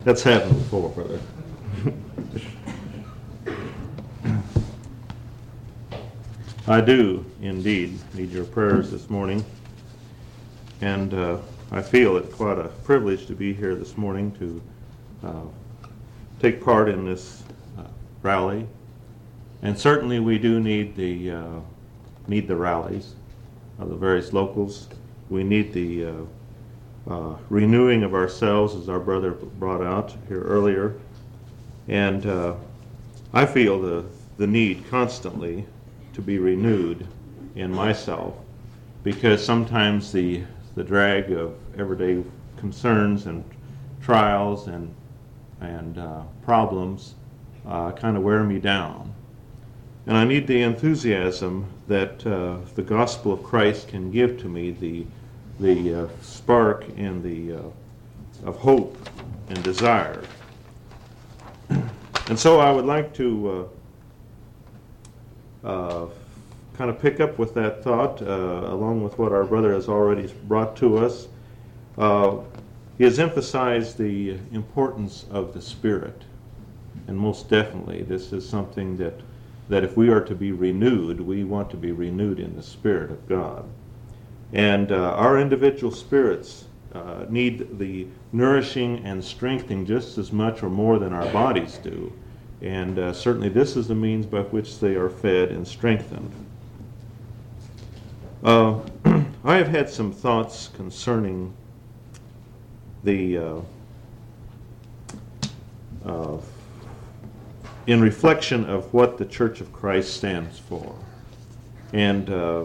That's happened before, brother. I do indeed need your prayers this morning, and I feel it quite a privilege to be here this morning to take part in this rally. And certainly we do need the rallies of the various locals. We need the renewing of ourselves, as our brother brought out here earlier. And I feel the need constantly to be renewed in myself, because sometimes the drag of everyday concerns and trials and problems kind of wear me down. And I need the enthusiasm that the gospel of Christ can give to me, the spark and of hope and desire. And so I would like to kind of pick up with that thought, along with what our brother has already brought to us. He has emphasized the importance of the Spirit, and most definitely this is something that if we are to be renewed, we want to be renewed in the Spirit of God. And our individual spirits need the nourishing and strengthening just as much or more than our bodies do. And certainly this is the means by which they are fed and strengthened. I have had some thoughts concerning the in reflection of what the Church of Christ stands for. And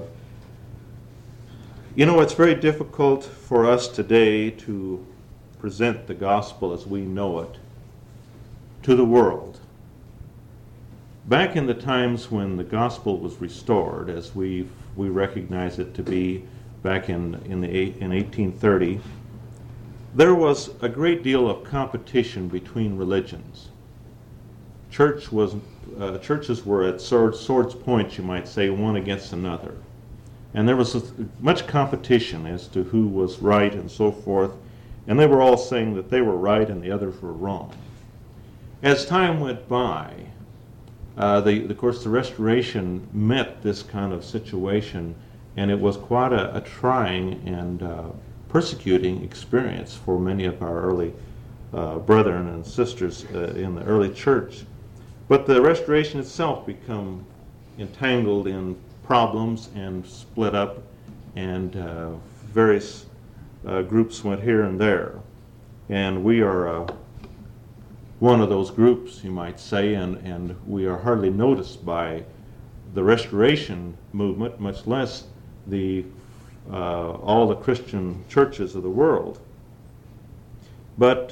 it's very difficult for us today to present the gospel as we know it to the world. Back in the times when the gospel was restored, as we recognize it to be back in 1830, there was a great deal of competition between religions. Churches were at swords' points, you might say, one against another. And there was much competition as to who was right and so forth, and they were all saying that they were right and the others were wrong. As time went by, of course, the Restoration met this kind of situation, and it was quite a trying and persecuting experience for many of our early brethren and sisters in the early church. But the Restoration itself became entangled in problems and split up, and various groups went here and there. And we are one of those groups, you might say, and we are hardly noticed by the Restoration movement, much less all the Christian churches of the world. But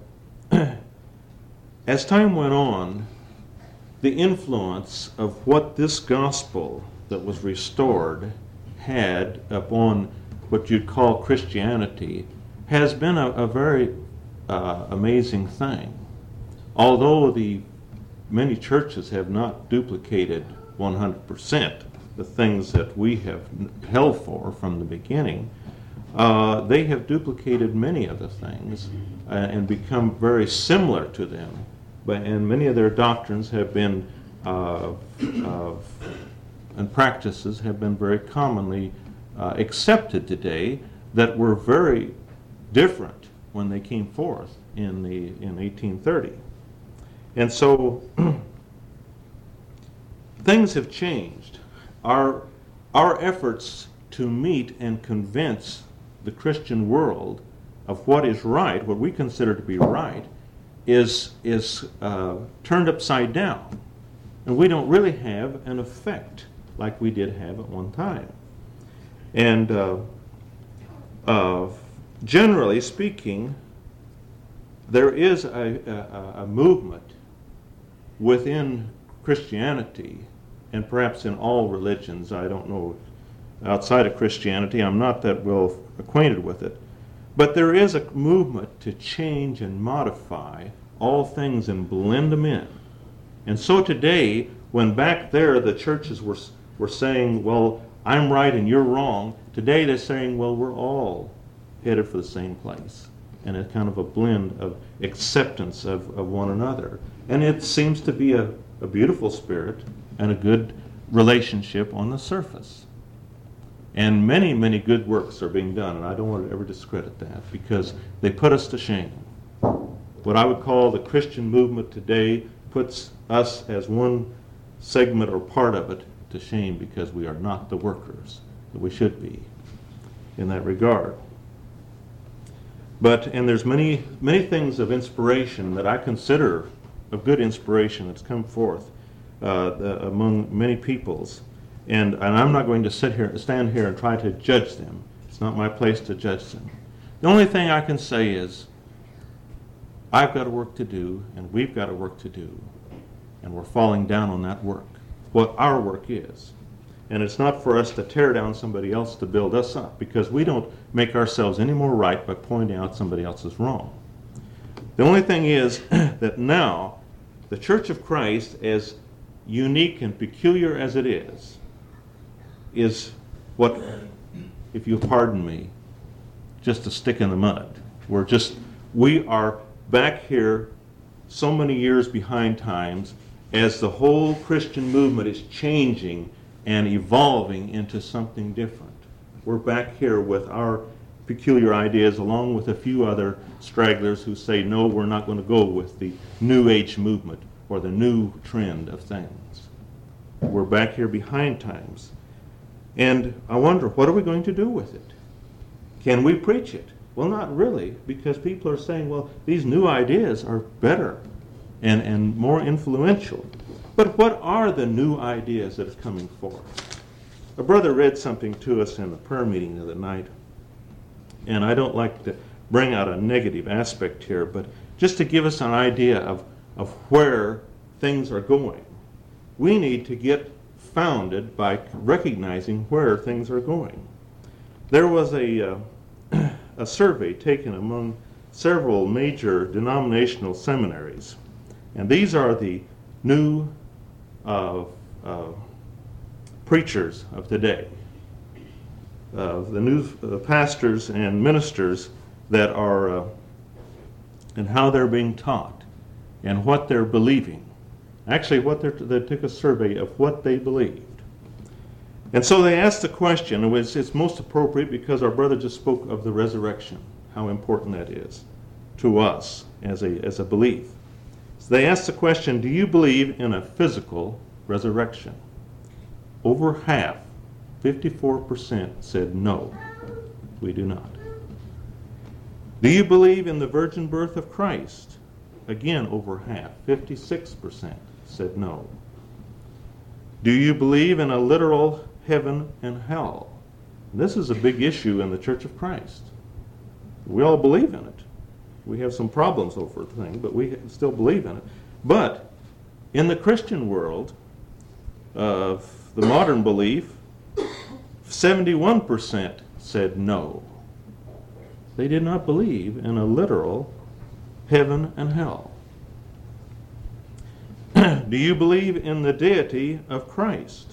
as time went on, the influence of what this gospel that was restored had upon what you'd call Christianity has been a very amazing thing. Although the many churches have not duplicated 100% the things that we have held for from the beginning, they have duplicated many of the things and become very similar to them. And many of their doctrines have been and practices have been very commonly accepted today that were very different when they came forth in 1830. And so things have changed. Our efforts to meet and convince the Christian world of what is right, what we consider to be right, is turned upside down. And we don't really have an effect like we did have at one time. And generally speaking, there is a movement within Christianity, and perhaps in all religions, I don't know, outside of Christianity, I'm not that well acquainted with it, but there is a movement to change and modify all things and blend them in. And so today, when back there the churches were saying, well, I'm right and you're wrong, today they're saying, well, we're all headed for the same place. and a kind of a blend of acceptance of one another. And it seems to be a beautiful spirit and a good relationship on the surface. And many, many good works are being done, and I don't want to ever discredit that, because they put us to shame. What I would call the Christian movement today puts us as one segment or part of it to shame, because we are not the workers that we should be in that regard. And there's many, many things of inspiration that I consider of good inspiration that's come forth among many peoples. And I'm not going to stand here and try to judge them. It's not my place to judge them. The only thing I can say is, I've got a work to do, and we've got a work to do, and we're falling down on that work, what our work is. And it's not for us to tear down somebody else to build us up, because we don't make ourselves any more right by pointing out somebody else's wrong. The only thing is that now, the Church of Christ, as unique and peculiar as it is what, if you pardon me, just a stick in the mud. We are back here so many years behind times as the whole Christian movement is changing and evolving into something different. We're back here with our peculiar ideas, along with a few other stragglers who say, no, we're not going to go with the New Age movement or the new trend of things. We're back here behind times. And I wonder, what are we going to do with it? Can we preach it? Well, not really, because people are saying, well, these new ideas are better and more influential. But what are the new ideas that are coming forth? A brother read something to us in the prayer meeting the other night, and I don't like to bring out a negative aspect here, but just to give us an idea of where things are going. We need to get founded by recognizing where things are going. There was a survey taken among several major denominational seminaries, and these are the new preachers of today, the new pastors and ministers that are, and how they're being taught, and what they're believing. Actually, they took a survey of what they believed. And so they asked the question, and it's most appropriate because our brother just spoke of the resurrection, how important that is to us as a belief. So they asked the question, do you believe in a physical resurrection? Over half, 54%, said no, we do not. Do you believe in the virgin birth of Christ? Again, over half, 56%, said no. Do you believe in a literal heaven and hell? This is a big issue in the Church of Christ. We all believe in it. We have some problems over the thing, but we still believe in it. But in the Christian world of the modern belief, 71% said no. They did not believe in a literal heaven and hell. Do you believe in the deity of Christ?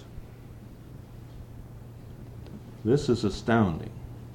This is astounding.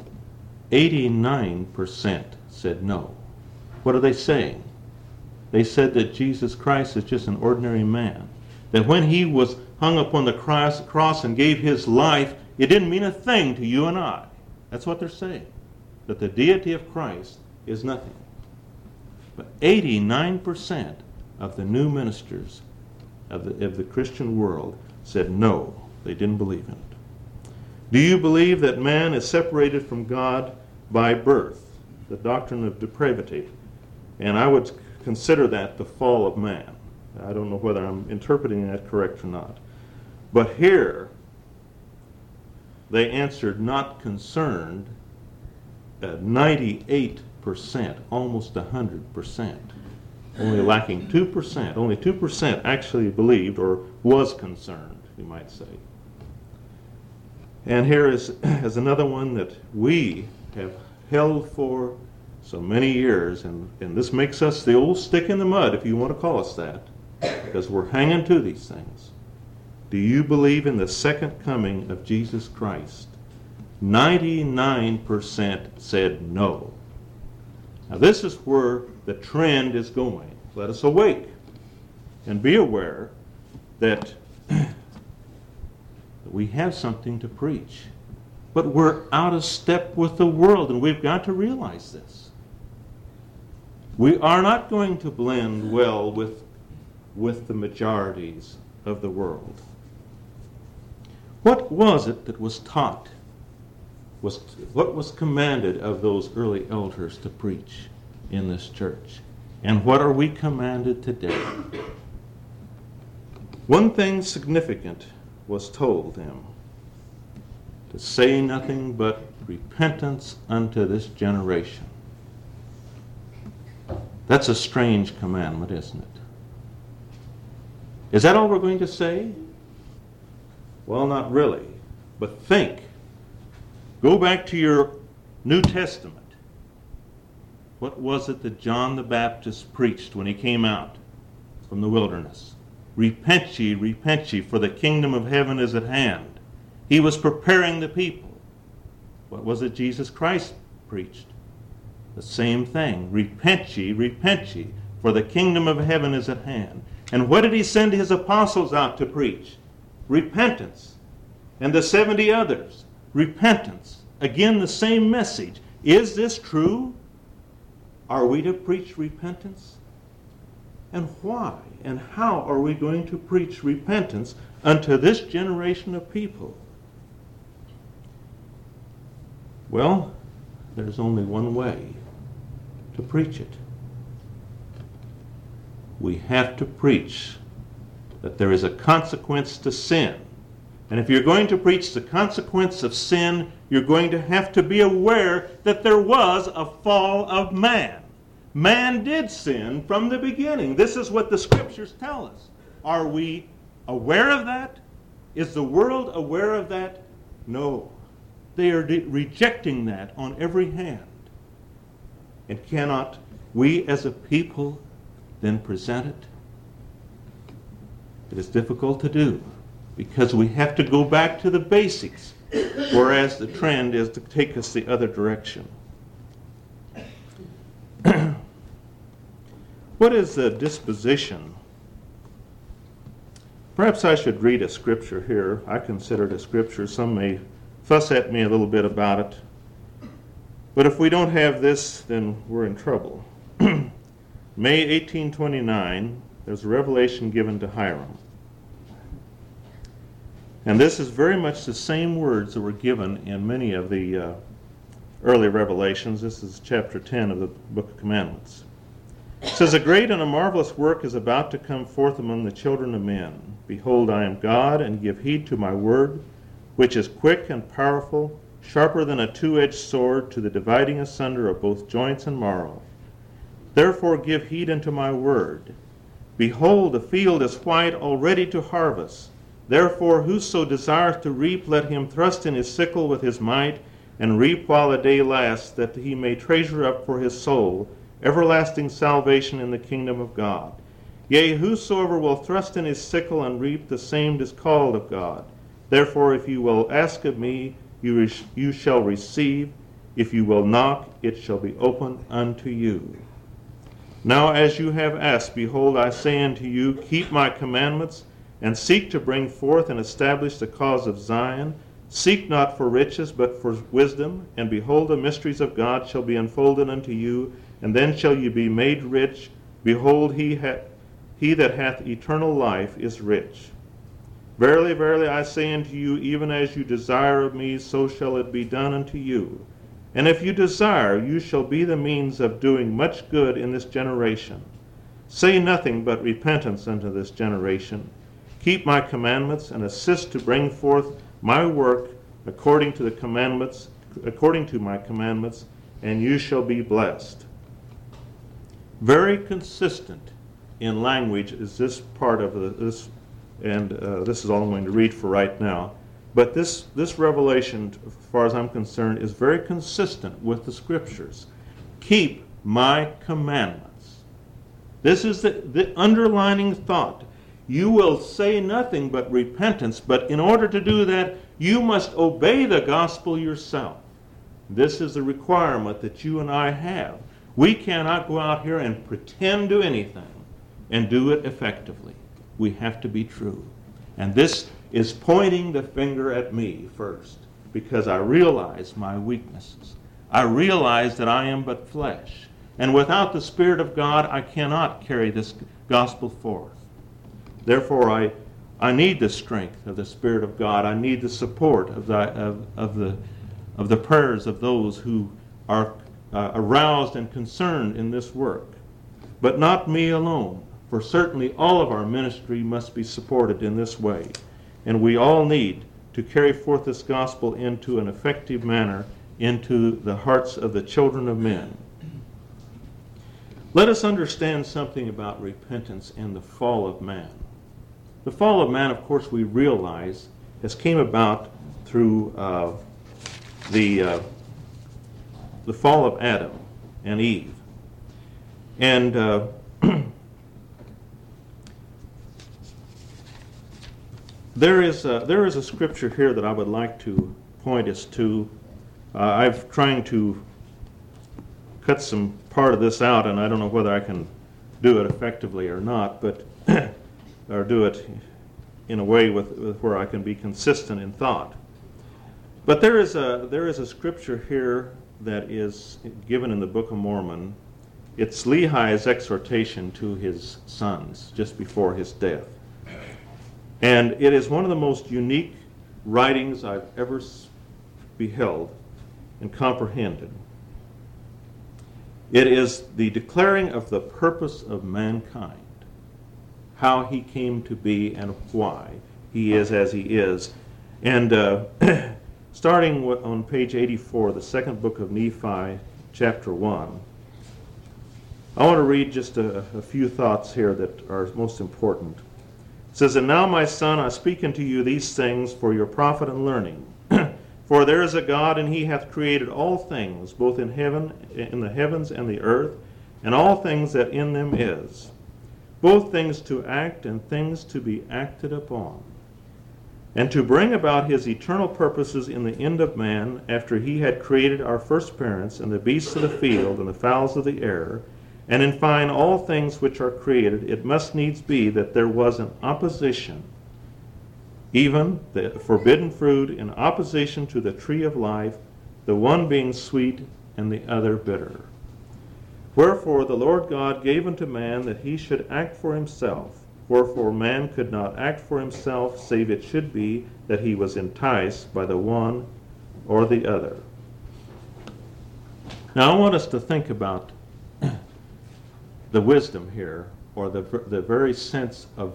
89% said no. What are they saying? They said that Jesus Christ is just an ordinary man. That when he was hung upon the cross and gave his life, it didn't mean a thing to you and I. That's what they're saying. That the deity of Christ is nothing. But 89% of the new ministers of the Christian world said no, they didn't believe in it. Do you believe that man is separated from God by birth? The doctrine of depravity. And I would consider that the fall of man. I don't know whether I'm interpreting that correct or not. But here, they answered not concerned at 98%, almost 100%. Only lacking 2%. Only 2% actually believed or was concerned, you might say. And here is another one that we have held for so many years, and this makes us the old stick in the mud, if you want to call us that, because we're hanging to these things. Do you believe in the second coming of Jesus Christ? 99% said no. Now this is where the trend is going. Let us awake and be aware that we have something to preach. But we're out of step with the world, and we've got to realize this. We are not going to blend well with the majorities of the world. What was it that was taught? What was commanded of those early elders to preach in this church? And what are we commanded today? One thing significant was told them: to say nothing but repentance unto this generation. That's a strange commandment, isn't it? Is that all we're going to say? Well, not really. But think. Go back to your New Testament. What was it that John the Baptist preached when he came out from the wilderness? Repent ye, for the kingdom of heaven is at hand. He was preparing the people. What was it Jesus Christ preached? The same thing. Repent ye, for the kingdom of heaven is at hand. And what did he send his apostles out to preach? Repentance. And the 70 others, repentance. Again, the same message. Is this true? Are we to preach repentance? And why and how are we going to preach repentance unto this generation of people? Well, there's only one way to preach it. We have to preach that there is a consequence to sin. And if you're going to preach the consequence of sin, you're going to have to be aware that there was a fall of man. Man did sin from the beginning. This is what the scriptures tell us. Are we aware of that? Is the world aware of that? No. They are rejecting that on every hand. And cannot we as a people then present it? It is difficult to do because we have to go back to the basics, whereas the trend is to take us the other direction. What is the disposition? Perhaps I should read a scripture here. I consider it a scripture. Some may fuss at me a little bit about it. But if we don't have this, then we're in trouble. May 1829, there's a revelation given to Hiram. And this is very much the same words that were given in many of the early revelations. This is chapter 10 of the Book of Commandments. It says, "A great and a marvelous work is about to come forth among the children of men. Behold, I am God, and give heed to my word, which is quick and powerful, sharper than a two-edged sword, to the dividing asunder of both joints and marrow. Therefore give heed unto my word. Behold, the field is white, already to harvest. Therefore whoso desireth to reap, let him thrust in his sickle with his might, and reap while the day lasts, that he may treasure up for his soul everlasting salvation in the kingdom of God. Yea, whosoever will thrust in his sickle and reap, the same is called of God. Therefore if you will ask of me, you shall receive. If you will knock, it shall be opened unto you. Now as you have asked, behold, I say unto you, keep my commandments, and seek to bring forth and establish the cause of Zion. Seek not for riches, but for wisdom. And behold, the mysteries of God shall be unfolded unto you, and then shall you be made rich. Behold, he that hath eternal life is rich. Verily, verily, I say unto you, even as you desire of me, so shall it be done unto you. And if you desire, you shall be the means of doing much good in this generation. Say nothing but repentance unto this generation. Keep my commandments, and assist to bring forth my work according to my commandments, and you shall be blessed." Very consistent in language is this part of this, and this is all I'm going to read for right now. But this revelation, as far as I'm concerned, is very consistent with the scriptures. Keep my commandments. This is the underlining thought. You will say nothing but repentance, but in order to do that, you must obey the gospel yourself. This is the requirement that you and I have. We cannot go out here and pretend to anything and do it effectively. We have to be true. And this is pointing the finger at me first, because I realize my weaknesses. I realize that I am but flesh. And without the Spirit of God, I cannot carry this gospel forth. Therefore, I need the strength of the Spirit of God. I need the support of the prayers of those who are aroused and concerned in this work. But not me alone, for certainly all of our ministry must be supported in this way. And we all need to carry forth this gospel into an effective manner into the hearts of the children of men. Let us understand something about repentance and the fall of man. The fall of man, of course, we realize has came about through the fall of Adam and Eve. And there is a scripture here that I would like to point us to. I've trying to cut some part of this out, and I don't know whether I can do it effectively or not, but or do it in a way with where I can be consistent in thought. But there is a scripture here that is given in the Book of Mormon. It's Lehi's exhortation to his sons just before his death. And it is one of the most unique writings I've ever beheld and comprehended. It is the declaring of the purpose of mankind, how he came to be and why he is as he is. And starting on page 84, the second book of Nephi, chapter 1, I want to read just a few thoughts here that are most important. It says, "And now, my son, I speak unto you these things for your profit and learning. For there is a God, and he hath created all things, both in the heavens and the earth, and all things that in them is, both things to act and things to be acted upon, and to bring about his eternal purposes in the end of man, after he had created our first parents, and the beasts of the field, and the fowls of the air, and in fine all things which are created, it must needs be that there was an opposition, even the forbidden fruit in opposition to the tree of life, the one being sweet and the other bitter. Wherefore the Lord God gave unto man that he should act for himself. Wherefore man could not act for himself, save it should be that he was enticed by the one or the other." Now I want us to think about the wisdom here, or the very sense of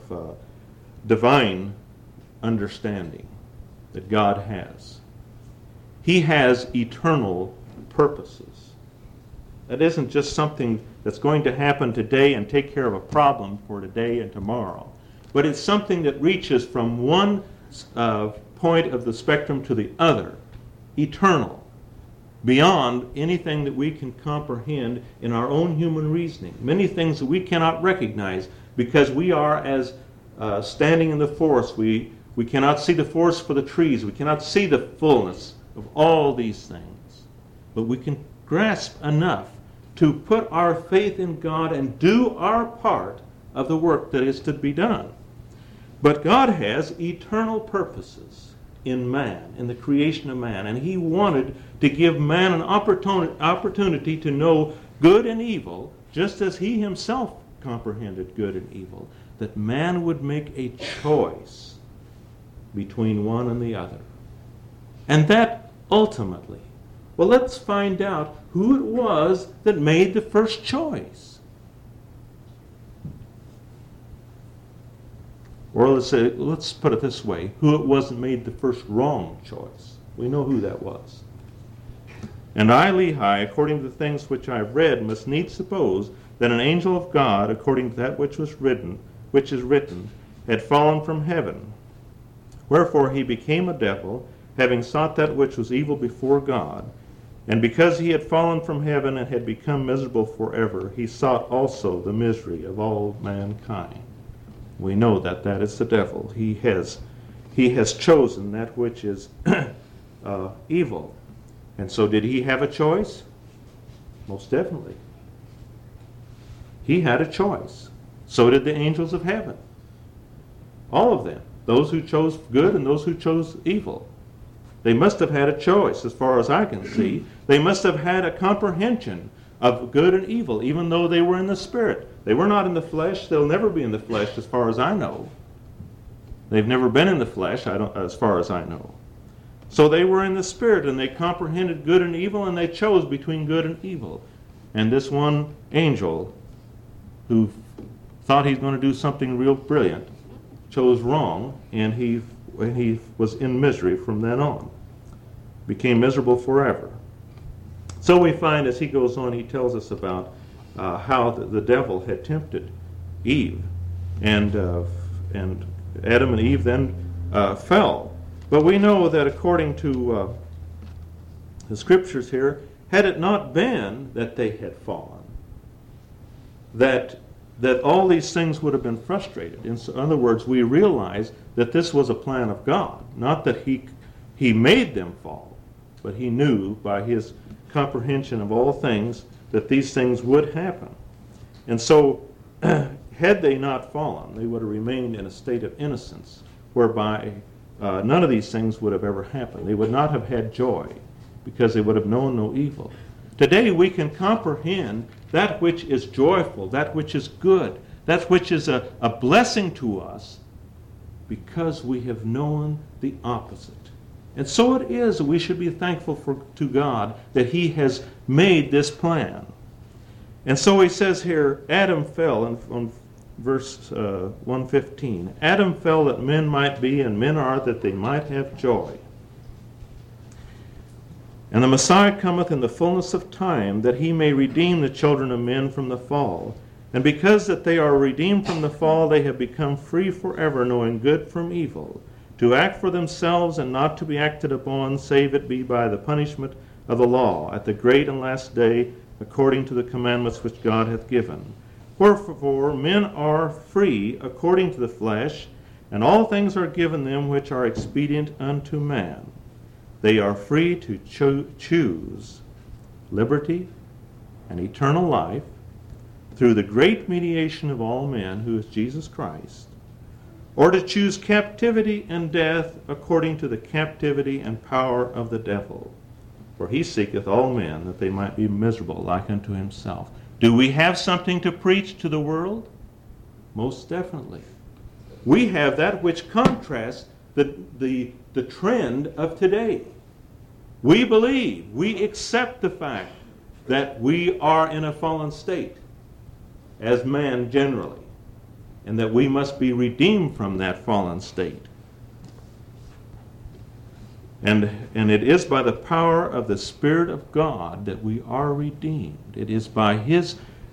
divine understanding that God has. He has eternal purposes. That isn't just something that's going to happen today and take care of a problem for today and tomorrow, but it's something that reaches from one point of the spectrum to the other, eternal, beyond anything that we can comprehend in our own human reasoning. Many things that we cannot recognize because we are as standing in the forest. We cannot see the forest for the trees. We cannot see the fullness of all these things. But we can grasp enough to put our faith in God and do our part of the work that is to be done. But God has eternal purposes in man, in the creation of man, and he wanted to give man an opportunity to know good and evil, just as he himself comprehended good and evil, that man would make a choice between one and the other. And that ultimately, well, let's find out who it was that made the first choice. Or let's put it this way, who it was that made the first wrong choice. We know who that was. "And I, Lehi, according to the things which I have read, must needs suppose that an angel of God, according to that which is written, had fallen from heaven. Wherefore he became a devil, having sought that which was evil before God. And because he had fallen from heaven and had become miserable forever, he sought also the misery of all mankind." We know that that is the devil. He has chosen that which is evil. And so did he have a choice? Most definitely. He had a choice. So did the angels of heaven. All of them. Those who chose good and those who chose evil. They must have had a choice, as far as I can see. They must have had a comprehension of good and evil, even though they were in the Spirit. They were not in the flesh. They'll never be in the flesh, as far as I know. They've never been in the flesh, as far as I know. So they were in the Spirit, and they comprehended good and evil, and they chose between good and evil. And this one angel, who thought he's going to do something real brilliant, chose wrong, and he was in misery from then on. Became miserable forever. So we find, as he goes on, he tells us about how the devil had tempted Eve, and Adam and Eve then fell. But we know that according to the scriptures here, had it not been that they had fallen, that all these things would have been frustrated. In other words, we realize that this was a plan of God, not that he made them fall, but he knew by his comprehension of all things that these things would happen. And so, had they not fallen, they would have remained in a state of innocence, whereby none of these things would have ever happened. They would not have had joy, because they would have known no evil. Today we can comprehend that which is joyful, that which is good, that which is a blessing to us, because we have known the opposite. And so it is that we should be thankful to God that he has made this plan. And so he says here, Adam fell, on verse 115, Adam fell that men might be, and men are that they might have joy. And the Messiah cometh in the fullness of time, that he may redeem the children of men from the fall. And because that they are redeemed from the fall, they have become free forever, knowing good from evil, to act for themselves and not to be acted upon, save it be by the punishment of the law, at the great and last day, according to the commandments which God hath given. Wherefore men are free according to the flesh, and all things are given them which are expedient unto man. They are free to choose liberty and eternal life through the great mediation of all men, who is Jesus Christ, or to choose captivity and death according to the captivity and power of the devil. For he seeketh all men that they might be miserable like unto himself. Do we have something to preach to the world? Most definitely. We have that which contrasts the trend of today. We believe, we accept the fact that we are in a fallen state as man generally, and that we must be redeemed from that fallen state. And it is by the power of the Spirit of God that we are redeemed. It is by his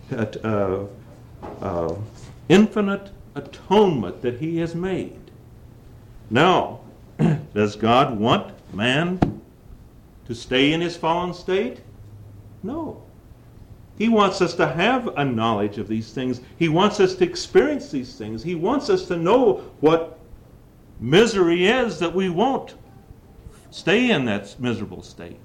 infinite atonement that he has made. Now, does God want man to stay in his fallen state? No. He wants us to have a knowledge of these things. He wants us to experience these things. He wants us to know what misery is, that we won't stay in that miserable state.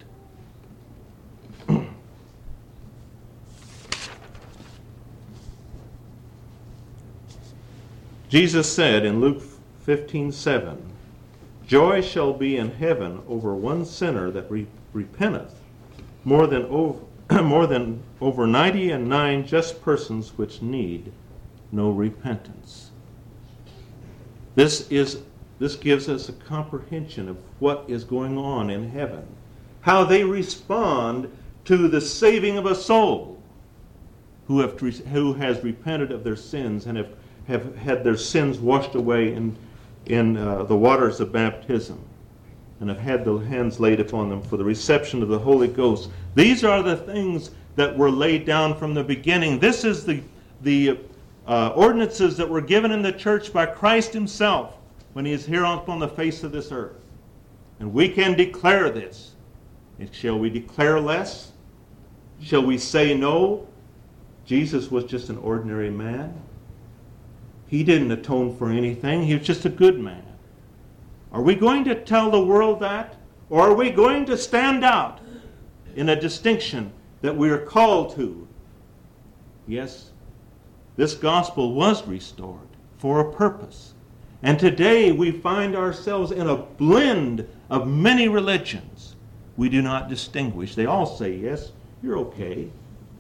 Jesus said in Luke 15:7, joy shall be in heaven over one sinner that repenteth, more than over 99 just persons which need no repentance. This gives us a comprehension of what is going on in heaven, how they respond to the saving of a soul who has repented of their sins and have had their sins washed away in the waters of baptism, and have had the hands laid upon them for the reception of the Holy Ghost. These are the things that were laid down from the beginning. This is the ordinances that were given in the church by Christ himself when he is here upon the face of this earth. And we can declare this. And shall we declare less? Shall we say no? Jesus was just an ordinary man. He didn't atone for anything. He was just a good man. Are we going to tell the world that? Or are we going to stand out in a distinction that we are called to. Yes, this gospel was restored for a purpose. And today we find ourselves in a blend of many religions. We do not distinguish. They all say, yes, you're okay.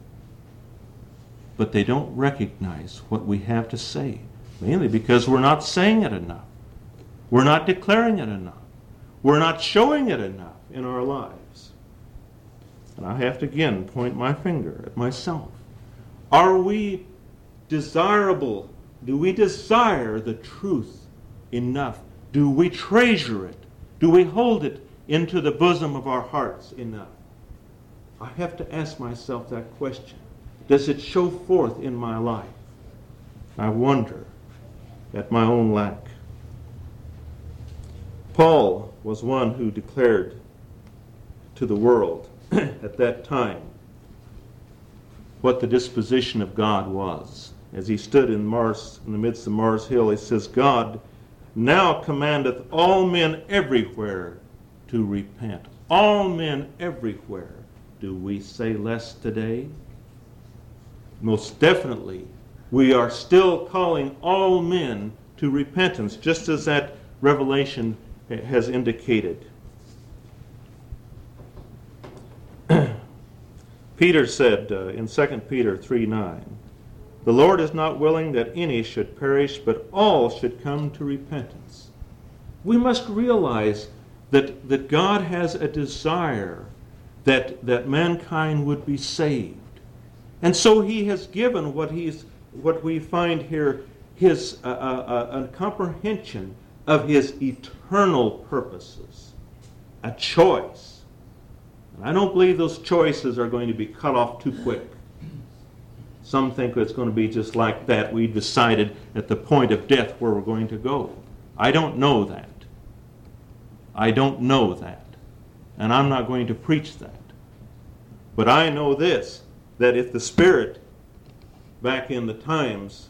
But they don't recognize what we have to say, mainly because we're not saying it enough. We're not declaring it enough. We're not showing it enough in our lives. And I have to again point my finger at myself. Are we desirable? Do we desire the truth enough? Do we treasure it? Do we hold it into the bosom of our hearts enough? I have to ask myself that question. Does it show forth in my life? I wonder at my own lack. Paul was one who declared to the world at that time what the disposition of God was. As he stood in the midst of Mars Hill, he says, God now commandeth all men everywhere to repent. All men everywhere. Do we say less today? Most definitely, we are still calling all men to repentance, just as that Revelation has indicated. Peter said in 2 Peter 3:9, the Lord is not willing that any should perish, but all should come to repentance. We must realize that God has a desire that mankind would be saved. And so he has given what we find here, a comprehension of his eternal purposes, a choice. And I don't believe those choices are going to be cut off too quick. Some think it's going to be just like that. We decided at the point of death where we're going to go. I don't know that. I don't know that. And I'm not going to preach that. But I know this, that if the Spirit, back in the times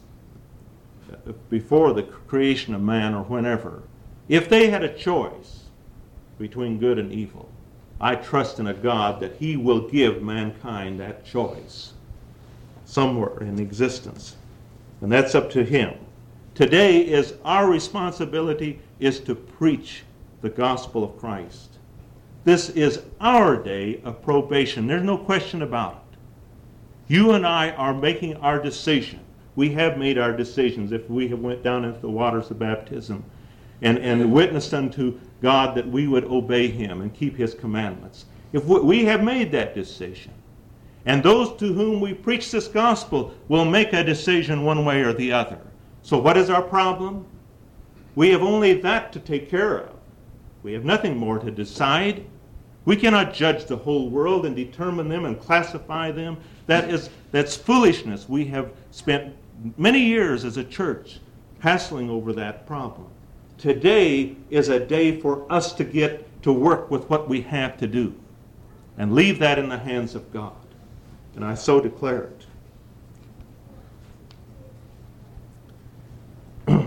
before the creation of man or whenever, if they had a choice between good and evil, I trust in a God that he will give mankind that choice somewhere in existence. And that's up to him. Today is our responsibility is to preach the gospel of Christ. This is our day of probation. There's no question about it. You and I are making our decision. We have made our decisions if we have went down into the waters of baptism and witnessed unto God that we would obey him and keep his commandments. If we have made that decision. And those to whom we preach this gospel will make a decision one way or the other. So what is our problem? We have only that to take care of. We have nothing more to decide. We cannot judge the whole world and determine them and classify them. That's foolishness. We have spent many years as a church hassling over that problem. Today is a day for us to get to work with what we have to do and leave that in the hands of God. And I so declare it.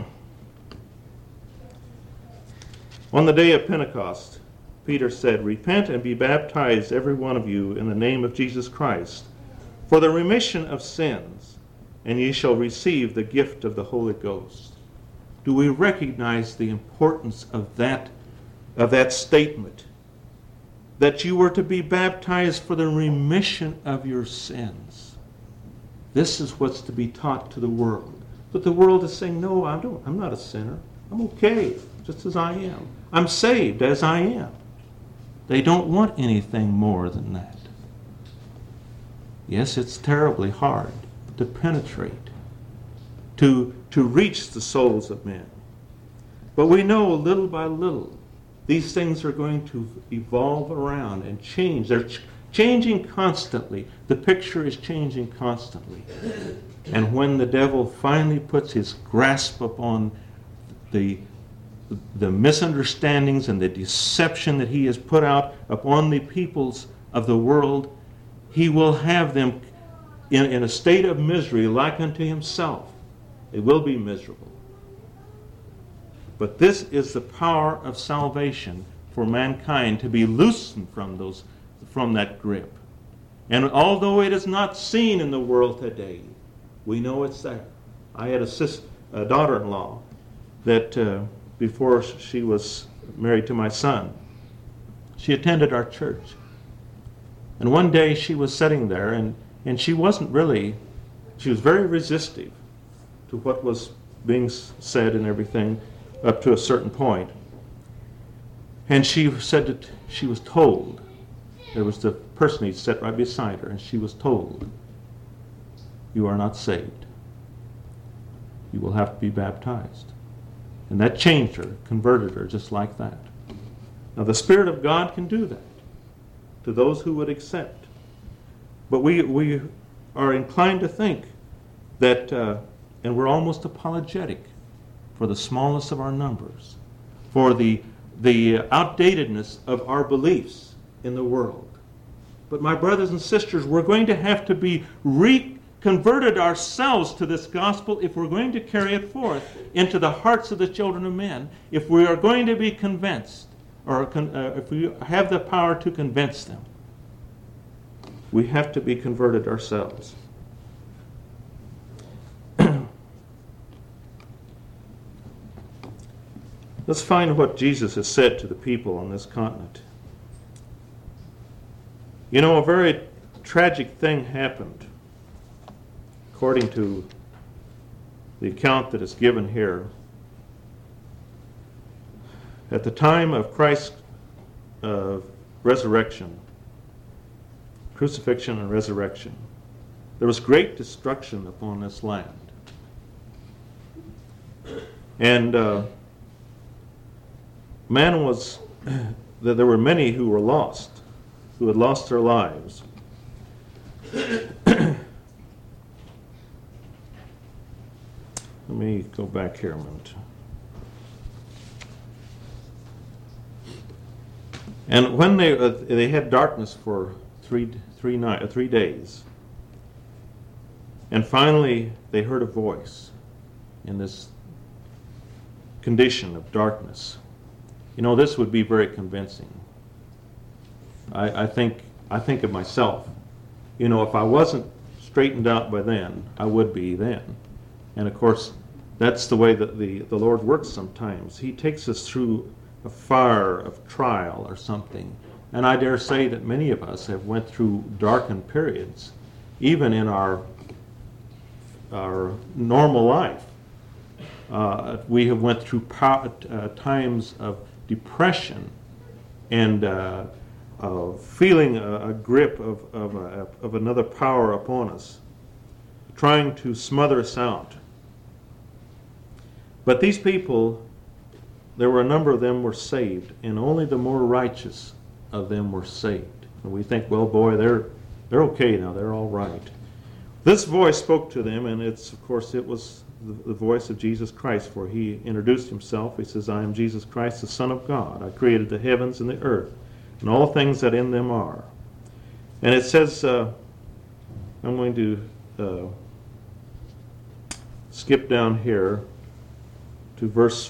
On the day of Pentecost, Peter said, repent and be baptized, every one of you, in the name of Jesus Christ, for the remission of sins, and ye shall receive the gift of the Holy Ghost. Do we recognize the importance of that statement? That you were to be baptized for the remission of your sins. This is what's to be taught to the world. But the world is saying, no, I'm not a sinner. I'm okay, just as I am. I'm saved as I am. They don't want anything more than that. Yes, it's terribly hard to penetrate, to reach the souls of men. But we know little by little, these things are going to evolve around and change. They're changing constantly. The picture is changing constantly. And when the devil finally puts his grasp upon the misunderstandings and the deception that he has put out upon the peoples of the world, he will have them in a state of misery like unto himself. They will be miserable. But this is the power of salvation for mankind to be loosened from that grip. And although it is not seen in the world today, we know it's there. I had a daughter-in-law that before she was married to my son, she attended our church. And one day she was sitting there, and she was very resistive to what was being said and everything up to a certain point. And she said that she was told, there was the person who sat right beside her, and she was told, "You are not saved. You will have to be baptized." And that changed her, converted her just like that. Now the Spirit of God can do that to those who would accept. But we are inclined to think that, and we're almost apologetic for the smallness of our numbers, for the outdatedness of our beliefs in the world. But my brothers and sisters, we're going to have to be reconverted ourselves to this gospel if we're going to carry it forth into the hearts of the children of men, if we are going to be convinced, or if we have the power to convince them. We have to be converted ourselves. Let's find what Jesus has said to the people on this continent. You know, a very tragic thing happened, according to the account that is given here. At the time of Christ's resurrection, crucifixion and resurrection, there was great destruction upon this land. And there were many who were lost, who had lost their lives. Let me go back here a minute. And when they had darkness for three days, and finally they heard a voice in this condition of darkness. You know, this would be very convincing. I think of myself. You know, if I wasn't straightened out by then, I would be then. And of course, that's the way that the Lord works sometimes. He takes us through a fire of trial or something. And I dare say that many of us have went through darkened periods, even in our normal life. We have went through times of depression and feeling a grip of another power upon us, trying to smother us out. But these people, there were a number of them were saved, and only the more righteous of them were saved. And we think, well, boy, they're okay now, they're all right. This voice spoke to them, and it was the voice of Jesus Christ, for he introduced himself. He says, "I am Jesus Christ, the Son of God. I created the heavens and the earth, and all things that in them are." And it says, I'm going to skip down here to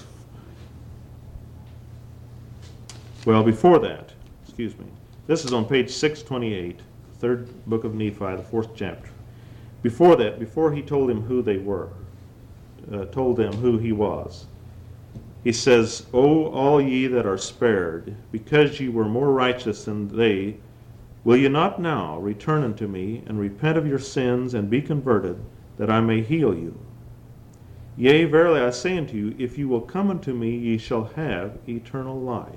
before that, excuse me. This is on page 628, third book of Nephi, the 4th chapter. Before that, before he told them who they were, told them who he was, he says, "O all ye that are spared, because ye were more righteous than they, will ye not now return unto me, and repent of your sins, and be converted, that I may heal you? Yea, verily I say unto you, if you will come unto me, ye shall have eternal life."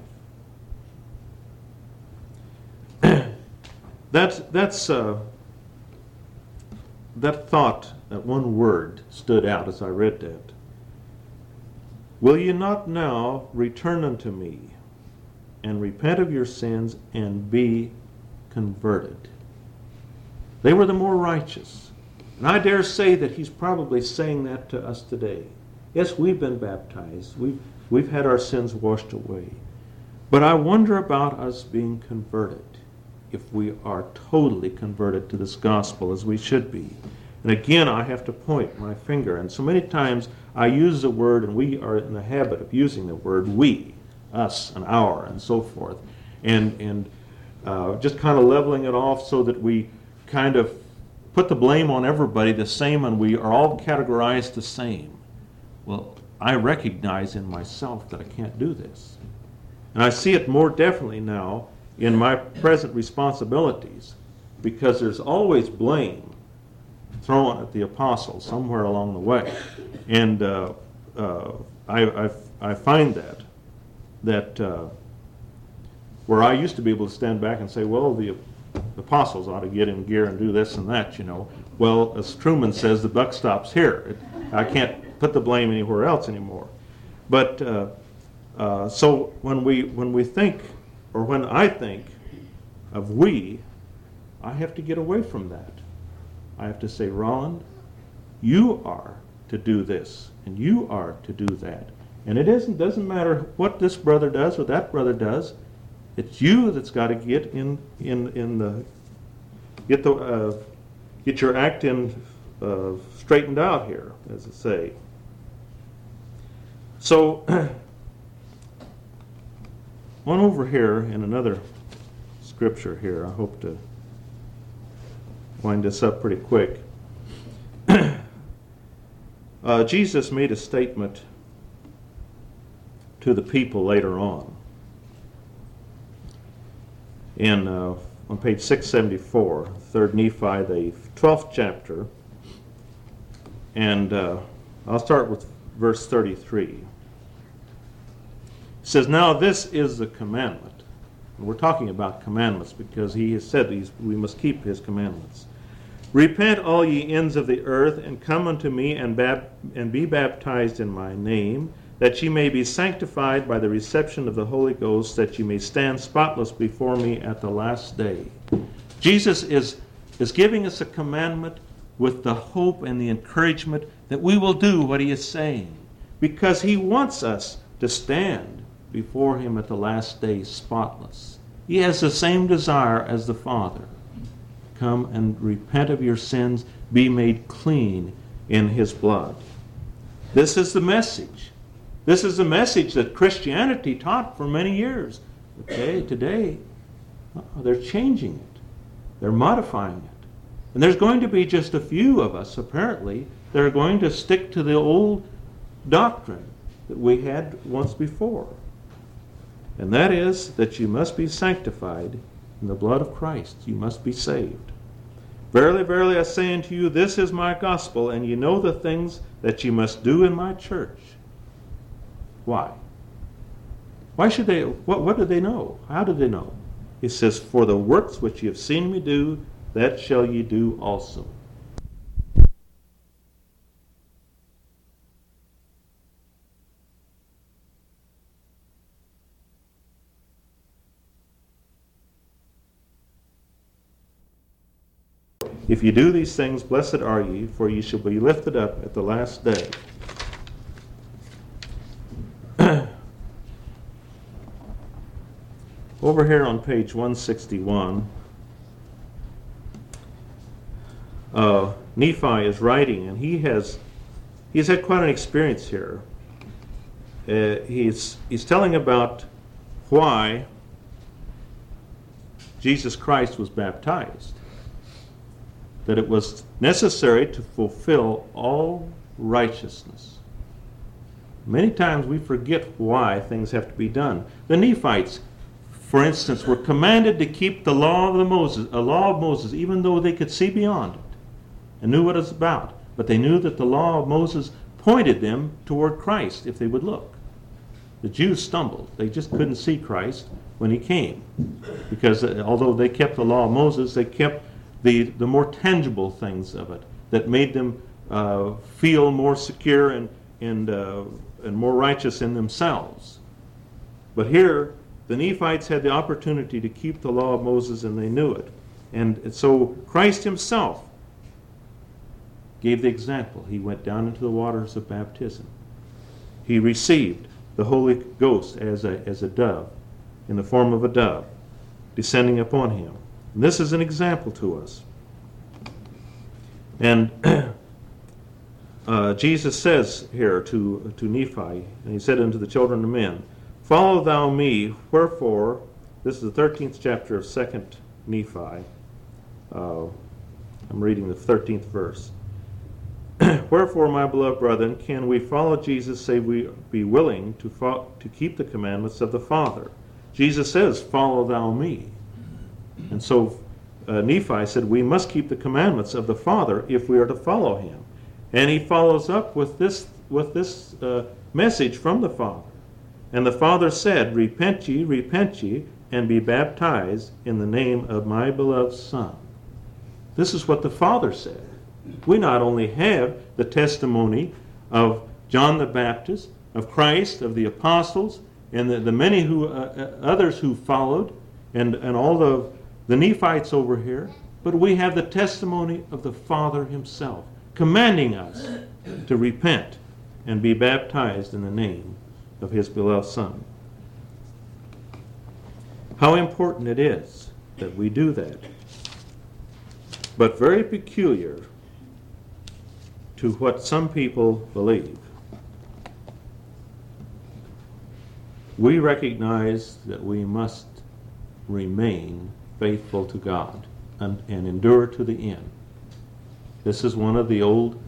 That thought, that one word stood out as I read that. Will ye not now return unto me, and repent of your sins, and be converted? They were the more righteous. And I dare say that he's probably saying that to us today. Yes, we've been baptized. We've had our sins washed away. But I wonder about us being converted, if we are totally converted to this gospel as we should be. And again, I have to point my finger. And so many times I use the word, and we are in the habit of using the word we, us, and our, and so forth. And just kind of leveling it off so that we kind of put the blame on everybody the same, and we are all categorized the same. Well, I recognize in myself that I can't do this. And I see it more definitely now in my present responsibilities, because there's always blame thrown at the apostles somewhere along the way. And I find that where I used to be able to stand back and say, well, the apostles ought to get in gear and do this and that, you know. Well, as Truman says, the buck stops here. I can't put the blame anywhere else anymore. But so when we think, or when I think of we, I have to get away from that. I have to say, Roland, you are to do this, and you are to do that. And it doesn't matter what this brother does or that brother does. It's you that's got to get get your act straightened out here, as I say. So, one over here in another scripture here. I hope to wind this up pretty quick. Jesus made a statement to the people later on. On page 674, 3rd Nephi, the 12th chapter, and I'll start with verse 33. It says, "Now this is the commandment." And we're talking about commandments because he has said we must keep his commandments. "Repent, all ye ends of the earth, and come unto me, and be baptized in my name, that ye may be sanctified by the reception of the Holy Ghost, that ye may stand spotless before me at the last day." Jesus is giving us a commandment with the hope and the encouragement that we will do what he is saying, because he wants us to stand before him at the last day spotless. He has the same desire as the Father. Come and repent of your sins, be made clean in his blood. This is the message. This is the message that Christianity taught for many years. Okay, today, they're changing it. They're modifying it. And there's going to be just a few of us, apparently, that are going to stick to the old doctrine that we had once before. And that is that you must be sanctified in the blood of Christ. You must be saved. "Verily, verily, I say unto you, this is my gospel, and ye know the things that ye must do in my church." Why? Why should they? What do they know? How do they know? It says, "For the works which ye have seen me do, that shall ye do also." "If ye do these things, blessed are ye, for ye shall be lifted up at the last day." Over here on page 161, Nephi is writing, and he's had quite an experience here. He's telling about why Jesus Christ was baptized. That it was necessary to fulfill all righteousness. Many times we forget why things have to be done. The Nephites, for instance, were commanded to keep the law of Moses, even though they could see beyond it and knew what it was about. But they knew that the law of Moses pointed them toward Christ if they would look. The Jews stumbled. They just couldn't see Christ when he came, because although they kept the law of Moses, they kept the more tangible things of it that made them feel more secure and more righteous in themselves. But here, the Nephites had the opportunity to keep the law of Moses, and they knew it. And so Christ himself gave the example. He went down into the waters of baptism. He received the Holy Ghost as a dove, in the form of a dove, descending upon him. And this is an example to us. And Jesus says here to Nephi, and he said unto the children of men, "Follow thou me, wherefore," this is the 13th chapter of 2nd Nephi, I'm reading the 13th verse. Wherefore, my beloved brethren, can we follow Jesus, save we be willing to keep the commandments of the Father? Jesus says, follow thou me. And so Nephi said, we must keep the commandments of the Father if we are to follow him. And he follows up with this message from the Father. And the Father said, repent ye, and be baptized in the name of my beloved Son. This is what the Father said. We not only have the testimony of John the Baptist, of Christ, of the apostles, and the many others who followed, and all the Nephites over here, but we have the testimony of the Father himself, commanding us to repent and be baptized in the name of his beloved Son. How important it is that we do that. But very peculiar to what some people believe. We recognize that we must remain faithful to God and endure to the end. This is one of the old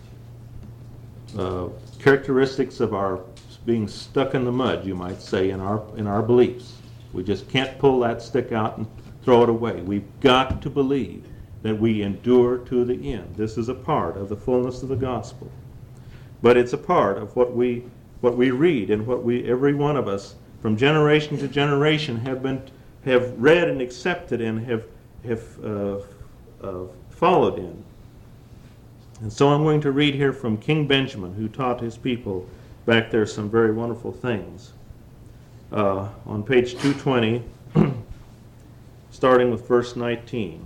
characteristics of our being stuck in the mud, you might say, in our beliefs. We just can't pull that stick out and throw it away. We've got to believe that we endure to the end. This is a part of the fullness of the gospel. But it's a part of what we read and what every one of us from generation to generation have read and accepted and have followed in. And so I'm going to read here from King Benjamin, who taught his people back there some very wonderful things. On page 220, starting with verse 19.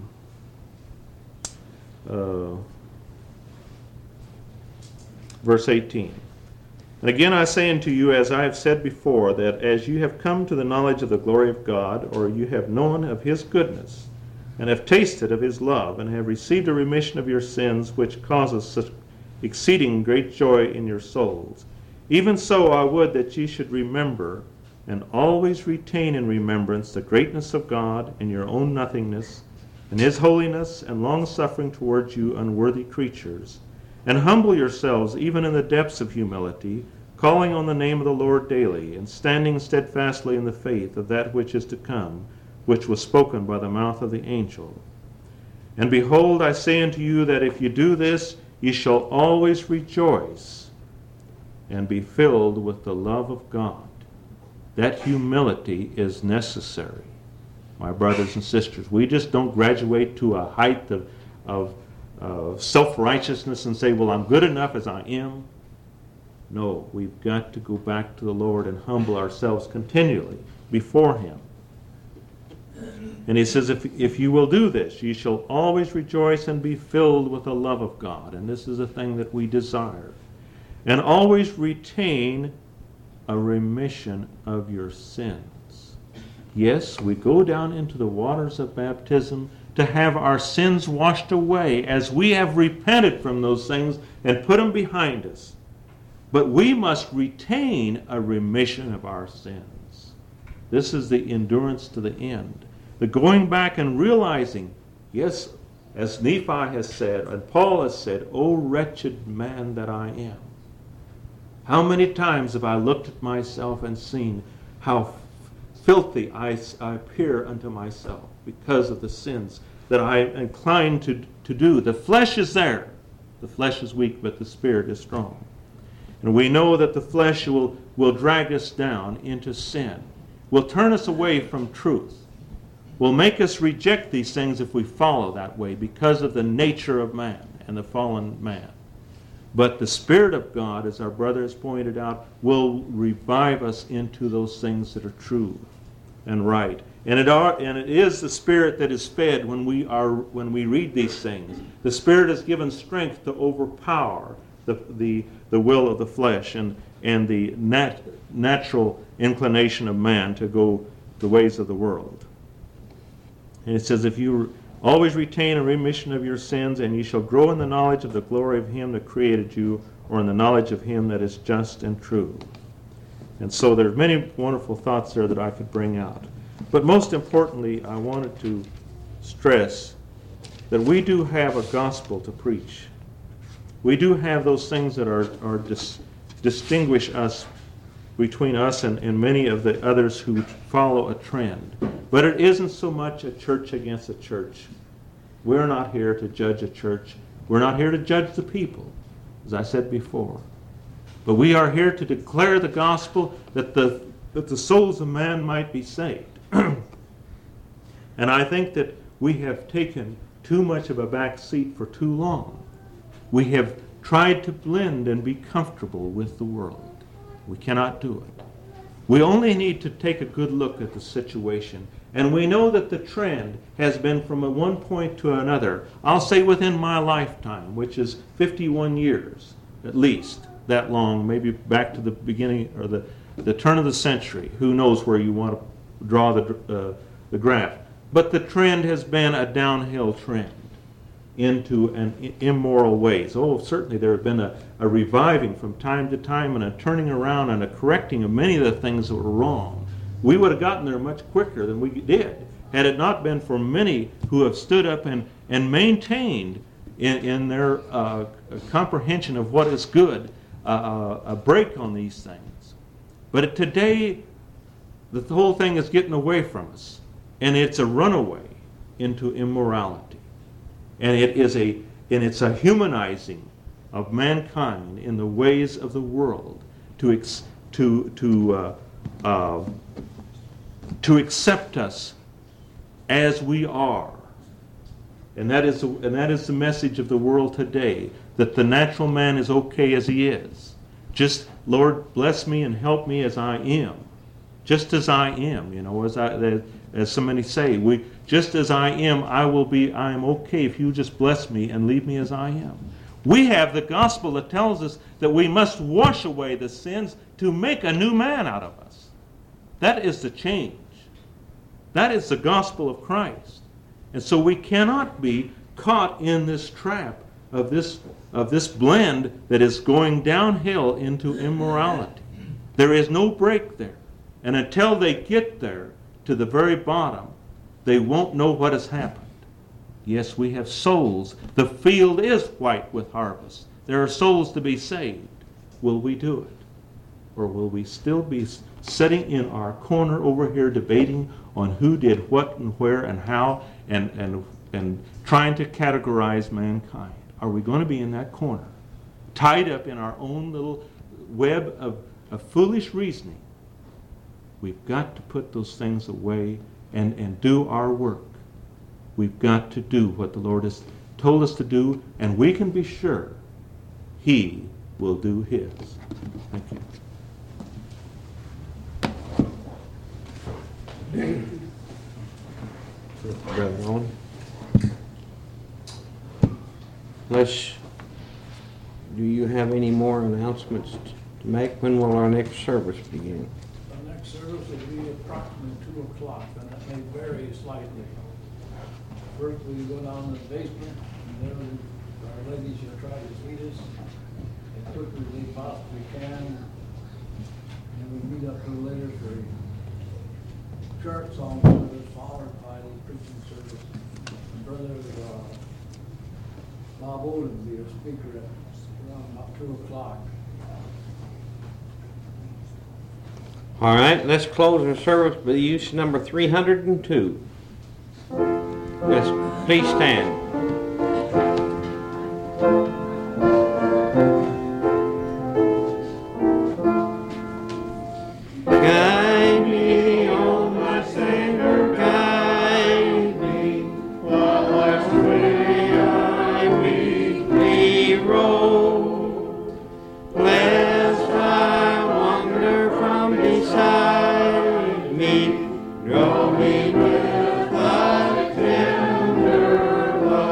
Verse 18. And again I say unto you, as I have said before, that as you have come to the knowledge of the glory of God, or you have known of his goodness, and have tasted of his love, and have received a remission of your sins, which causes such exceeding great joy in your souls, even so I would that ye should remember and always retain in remembrance the greatness of God and your own nothingness, and his holiness and long-suffering towards you unworthy creatures, and humble yourselves even in the depths of humility, calling on the name of the Lord daily, and standing steadfastly in the faith of that which is to come, which was spoken by the mouth of the angel. And behold, I say unto you that if you do this, ye shall always rejoice and be filled with the love of God. That humility is necessary, my brothers and sisters. We just don't graduate to a height of self-righteousness and say, well, I'm good enough as I am. No, we've got to go back to the Lord and humble ourselves continually before him. And he says, if you will do this, ye shall always rejoice and be filled with the love of God. And this is a thing that we desire. And always retain a remission of your sins. Yes, we go down into the waters of baptism to have our sins washed away as we have repented from those things and put them behind us. But we must retain a remission of our sins. This is the endurance to the end. The going back and realizing, yes, as Nephi has said, and Paul has said, O wretched man that I am. How many times have I looked at myself and seen how filthy I appear unto myself because of the sins that I am inclined to do. The flesh is there. The flesh is weak, but the spirit is strong. And we know that the flesh will drag us down into sin, will turn us away from truth, will make us reject these things if we follow that way because of the nature of man and the fallen man. But the Spirit of God, as our brother has pointed out, will revive us into those things that are true and right. And it is the Spirit that is fed when we read these things. The Spirit is given strength to overpower the will of the flesh and the natural inclination of man to go the ways of the world. And it says, if you always retain a remission of your sins, and ye shall grow in the knowledge of the glory of him that created you, or in the knowledge of him that is just and true. And so there's many wonderful thoughts there that I could bring out. But most importantly, I wanted to stress that we do have a gospel to preach. We do have those things that distinguish us between us and many of the others who follow a trend. But it isn't so much a church against a church. We're not here to judge a church. We're not here to judge the people, as I said before. But we are here to declare the gospel that the souls of man might be saved. And I think that we have taken too much of a back seat for too long. We have tried to blend and be comfortable with the world. We cannot do it. We only need to take a good look at the situation. And we know that the trend has been from one point to another. I'll say within my lifetime, which is 51 years, at least, that long, maybe back to the beginning or the turn of the century. Who knows where you want to draw the graph. But the trend has been a downhill trend into an immoral ways. Oh, certainly there have been a reviving from time to time and a turning around and a correcting of many of the things that were wrong. We would have gotten there much quicker than we did had it not been for many who have stood up and maintained in their comprehension of what is good a break on these things. But today, the whole thing is getting away from us, and it's a runaway into immorality. And it's a humanizing of mankind in the ways of the world to accept us as we are. And that is the message of the world today, that the natural man is okay as he is. Just, Lord, bless me and help me as I am. Just as I am, as so many say, just as I am, I am okay if you just bless me and leave me as I am. We have the gospel that tells us that we must wash away the sins to make a new man out of us. That is the change. That is the gospel of Christ. And so we cannot be caught in this trap of this blend that is going downhill into immorality. There is no break there. And until they get there to the very bottom, they won't know what has happened. Yes, we have souls. The field is white with harvest. There are souls to be saved. Will we do it? Or will we still be sitting in our corner over here debating on who did what and where and how and trying to categorize mankind? Are we going to be in that corner, tied up in our own little web of foolish reasoning? We've got to put those things away and do our work. We've got to do what the Lord has told us to do, and we can be sure He will do His. Thank you. Brother Owen. Do you have any more announcements to make? When will our next service begin? The next service will be approximately 2 o'clock, and that may vary slightly. First, we go down to the basement, and there our ladies will try to feed us as quickly as they possibly can. And we meet up a little later for church song service, followed by the preaching service. And Brother Bob Odom will be a speaker at around about 2 o'clock. All right, let's close our service with use number 302. Let's please stand. Guide me, oh my Savior, guide me, while life's way I weakly roll. Lest I wander from beside me, draw me with thy tender love.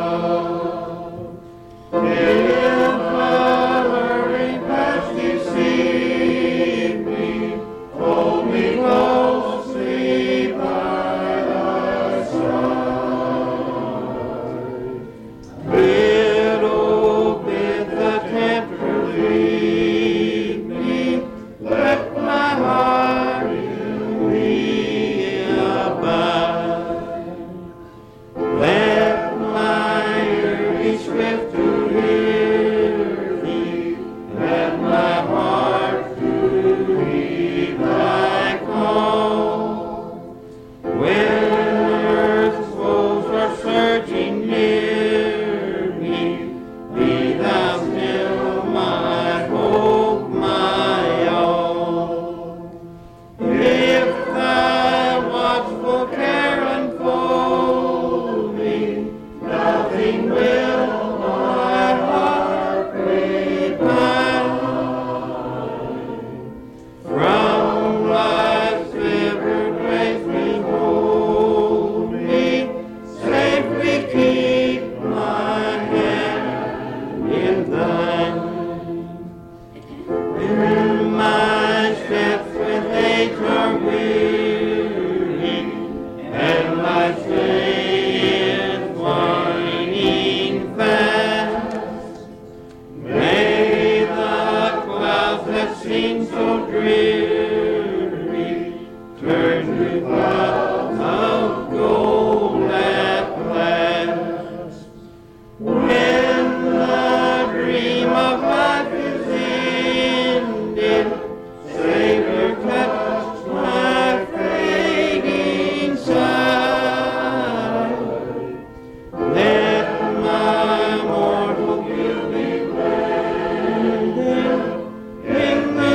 through my steps with age are weary, and my faith waning fast. May the clouds that seem so dreary turn to clouds of gold at last. When the dream of life is ended, Savior, touch my fading sight. Let my mortal guilt be blended in the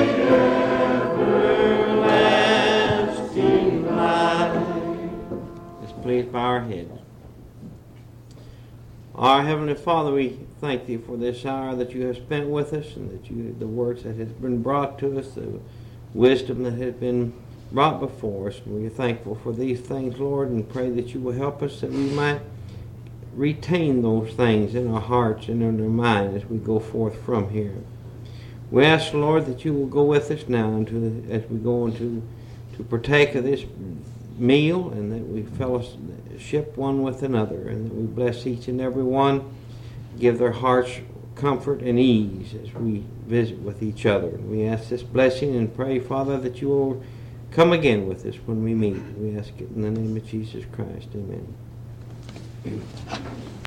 everlasting light. Let's please bow our heads. Our Heavenly Father, we thank Thee for this hour that You have spent with us, and that the words that has been brought to us, the wisdom that has been brought before us. And we are thankful for these things, Lord, and pray that You will help us that we might retain those things in our hearts and in our mind as we go forth from here. We ask, Lord, that You will go with us now as we go into to partake of this meal, and that we fellowship one with another, and that we bless each and every one, give their hearts comfort and ease as we visit with each other. And we ask this blessing and pray, Father, that You will come again with us when we meet. We ask it in the name of Jesus Christ. Amen.